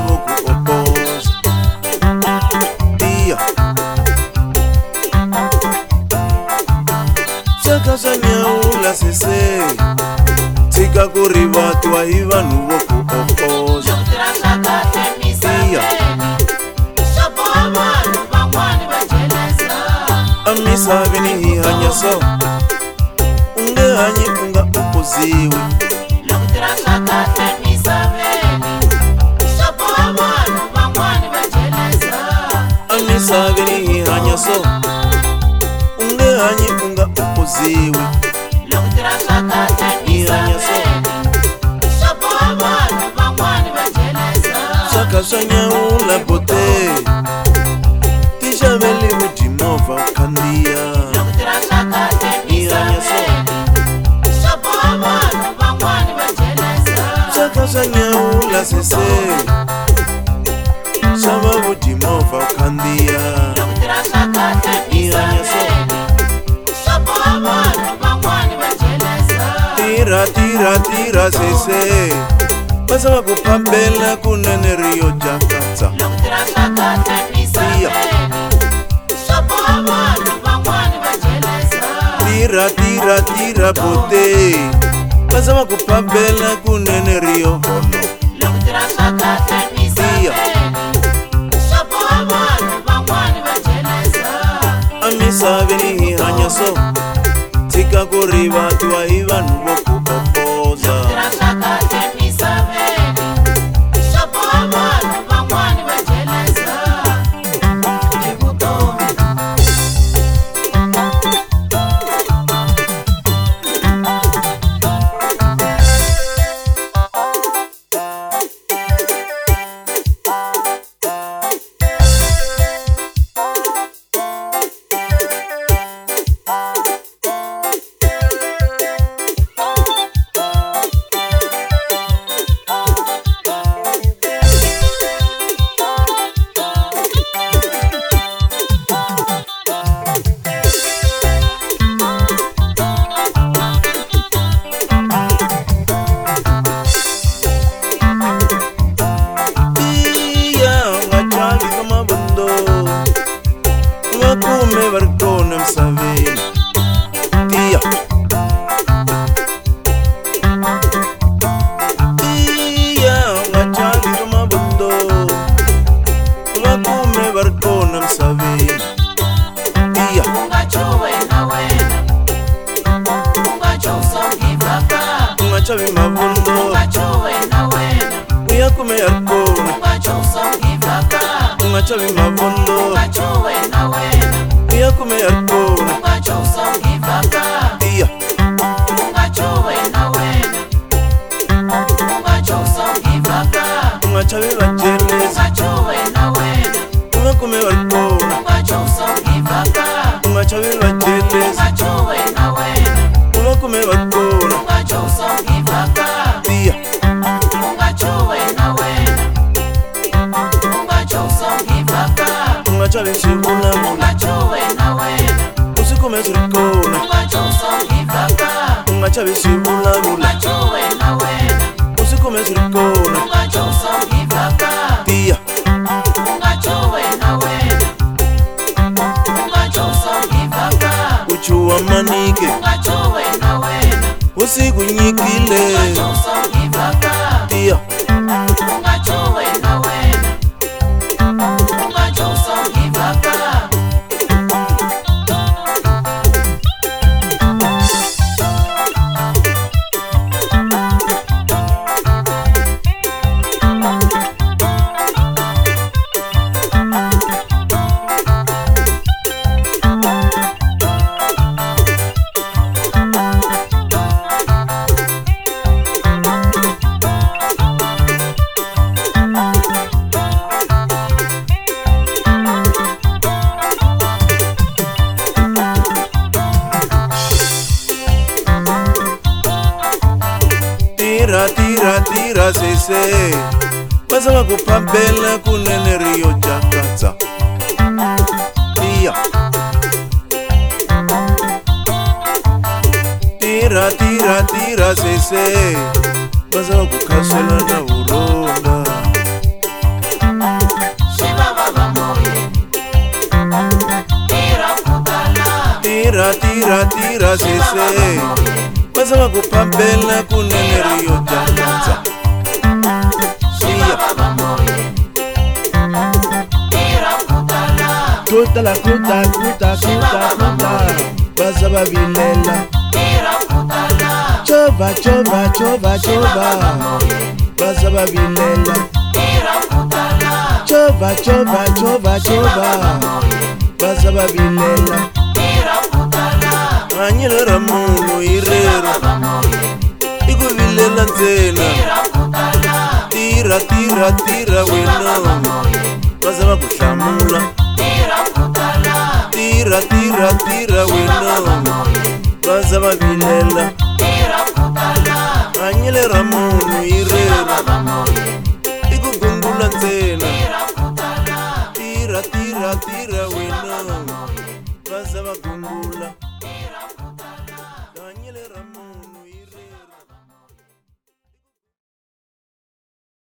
voku opoza. Tia Chaka sa nyaula sese Tika kurivatwa hi vanhu voku opoza. Tia Amisaveni hi hanya so Unge hanyi unga opoziwi. Amisaveni hi hanya so Unge hanyi unga opoziwi. Hi hanya so Chaka sa nyaula bote Tishaveli udimova ukandia. Hi hanya so Chaka sa nyaula sese Shava udimova ukandia. Hi hanya so Tira sese Basama kupambela kunene Rio Jakarta. Tira bote Basama kupambela kunene Rio Hono. Amisaveni hi hanya so Tika kurivatwa hi vanhu voku opoza. Vakume varikona misaveni. Tia Vachavi vamabondo Vakume varikona misaveni. Tia Ungachavi mabondo Uyakume yarikona. Ungachavi mabondo Uyakume yarikona. Tia Ungachavi vajeleza. Uyakume warikona. Ungachavi vajeleza. Uyakume warikona. Tia Ungachavi shivulamula. Usikume zirikona. Ungachavi shivulamula. Usikume zirikona. Tia Uchuwa manike Usiku nyikile. Tia Tira sese Basama kupambela kunene Rio Jakarta. Tia Tira sese Basama kukasela na uronda. tira sese basaba kuphambela kunene Rio Danza Kuta basaba bilela Chova basaba bilela Chova basaba bilela Anyela ramulo irero Ikuvilela nzena Tira wena Basaba kuhlamula Tira wena Basaba bilela Anyela ramulo irero Ikugungula nzena Tira wena Basaba gungula